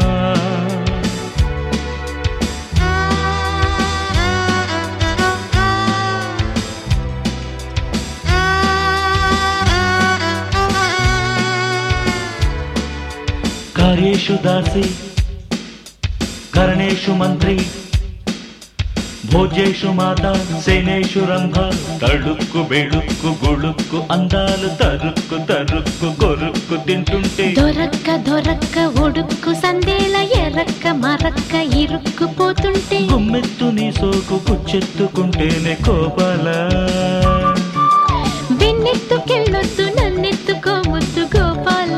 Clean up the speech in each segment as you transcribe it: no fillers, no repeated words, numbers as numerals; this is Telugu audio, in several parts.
కార్యేషు దాసి కరణేషు మంత్రి భోజేషు మాత సేనేషు రంభ తడుక్కు బెళుక్కు గుళుక్కు అందాలు తరుక్కు తరుక్కు కొరుక్కు తింటుంటే దొరక్క దొరక్క ఒడుక్కు సందేల ఎరక్క మరక్క ఇరుక్కుపోతుంటే గుమ్మెత్తు నీ సోకు కుచ్చెత్తుకుంటేనే కోపాల వెన్నెత్తుకెళ్ళొద్దు నన్నెత్తుకోవద్దు గోపాల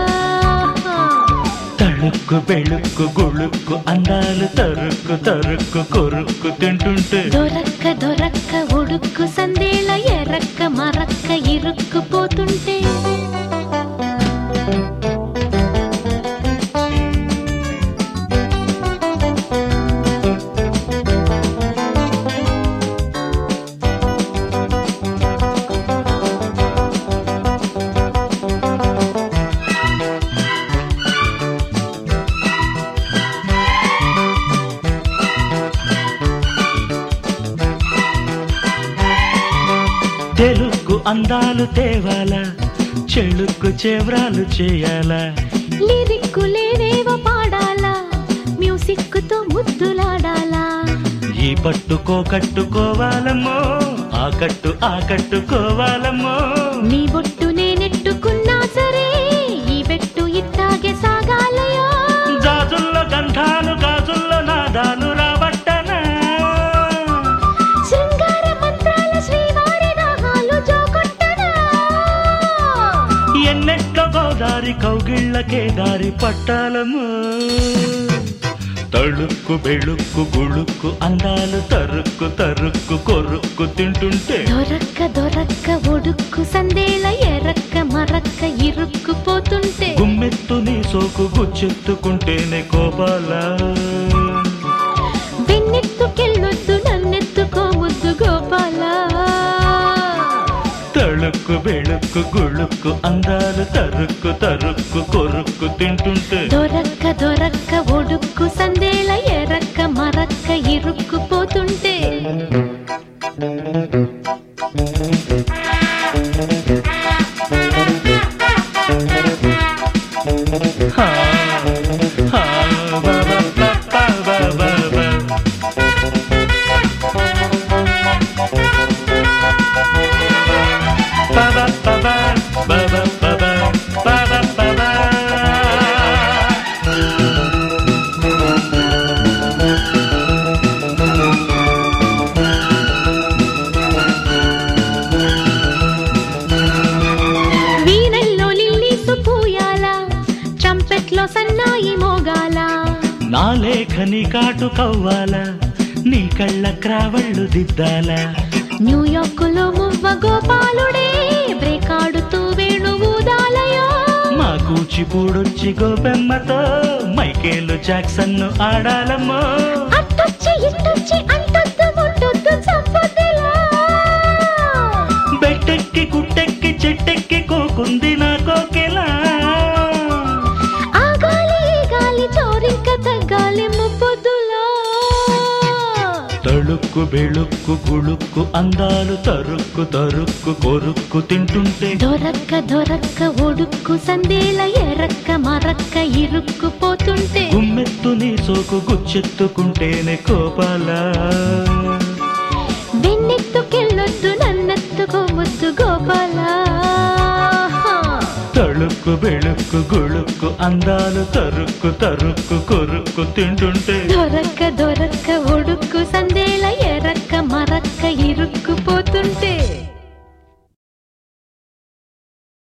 తడుక్కు బెళుక్కు గుళుక్కు అందాలు తరుక్కు తరుక్కు కొరుక్కు తింటుంటే దొరక్క దొరక్క ఒడుక్కు సందేల ఎరక్క మరక్క ఇరుక్కుపోతుంటే తెలుగు అందాలు తేవాలా చెలుక్కు చెవ్రాలు చేయాలా లిరిక్కులేవేవో పాడాలా మ్యూజిక్తో ముద్దులాడాలా ఈ పట్టుకో కట్టుకోవాలమ్మో ఆ కట్టుకోవాలమ్మో నీ బొట్టు నేనెట్టుకున్నా సరే ఈ బెట్టు ఇట్టాగే సాగాలయో జాజుల్లో గంధాలు గాజుల్లో నాదాలు రాబట్టనా శృంగార మంత్రాల శ్రీవారి దాహాలు జోకొట్టనా ఎన్నెట్లో గోదారి కౌగిళ్ళకే దారి పట్టాలము తళుక్కు బెళుక్కు గుళుక్కు అందాలు తరుక్కు తరుక్కు కొరుక్కు తింటుంటే దొరక్క దొరక్క ఒడుక్కు సందేల ఎరక్క మరక్క ఇరుక్కుపోతుంటే గుమ్మెత్తు నీ సోకు గుచ్చెత్తుకుంటేనే కోపాల వెన్నెత్తుకెళ్ళొద్దు నన్నెత్తుకోవద్దు గోపాల తళుక్కు బెళుక్కు గుళుక్కు అందాలు తరుక్కు తరుక్కు కొరుక్కు తింటుంటే దొరక్క దొరక్క ఒడుక్కు సందేల ఎరక్క మరక్క ఇరుక్కుపోతుంటే హా, హా, బా, బా, బా, బా, బా, బా, బా. Ba ba ba ba ba ba ba ba ba ba ba ba. వీణల్లో లిల్లీసు పూయాల ట్రంపెట్లో సన్నాయి మోగాల నా లేఖని కాటు కవ్వాల నీ కళ్ళ క్రావళ్ళు దిద్దాల న్యూయార్కులో మువ్వ గోపాలుడే బ్రేకాడుతూ వేణు ఊదాలయో మా కూచిపూడొచ్చి గోపెమ్మతో మైకేలు జాక్సన్ను ఆడాలమ్మో అట్టొచ్చి ఇట్టొచ్చి అంటొద్దు ముట్టొద్దు చంపొద్దులా బెట్టెక్కి గుట్టెక్కి చెట్టెక్కి కోకుంది నా కోకెలా ఆ గాలి ఈ గాలి చోరింక తగ్గాలి ముప్పొద్దులా తళుక్కు బెళుక్కు గుళుక్కు అందాలు తరుక్కు తరుక్కు కొరుక్కు తింటుంటే దొరక్క దొరక్క ఒడుక్కు సందేల ఎరక్క మరక్క ఇరుక్కుపోతుంటే గుమ్మెత్తు నీ సోకు గుచ్చెత్తుకుంటేనే కోపాల వెన్నెత్తుకెళ్ళొద్దు నన్నెత్తుకోవద్దు గోపాల తళుక్కు బెళుక్కు గుళుక్కు అందాలు తరుక్కు తరుక్కు కొరుక్కు తింటుంటే దొరక్క దొరక్క ఒడుక్కు సందేల ఎరక్క మరక్క ఇరుక్కుపోతుంటే